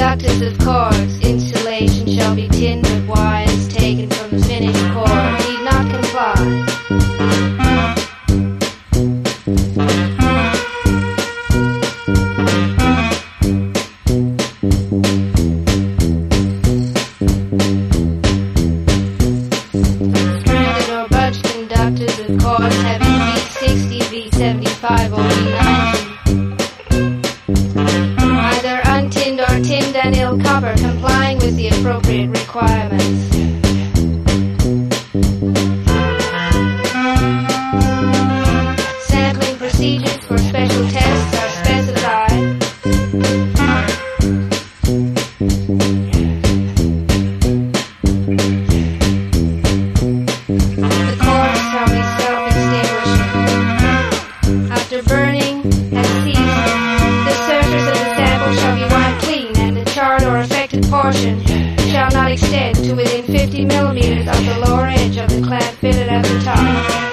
conductors of cords. Insulation shall be tinned with wires taken from the finished core. Need not comply. Stranded or budged conductors of cords having V60, V75 or V90. Either untinned or tinned and ill copper, complying with the appropriate requirements. Sampling procedures for special tests are specified. The cords shall be self-extinguishing. After burning has ceased, the surface of the sample shall be wiped clean, and the charred or affected portion shall not extend to within 50 millimeters of the lower edge of the clamp fitted at the top.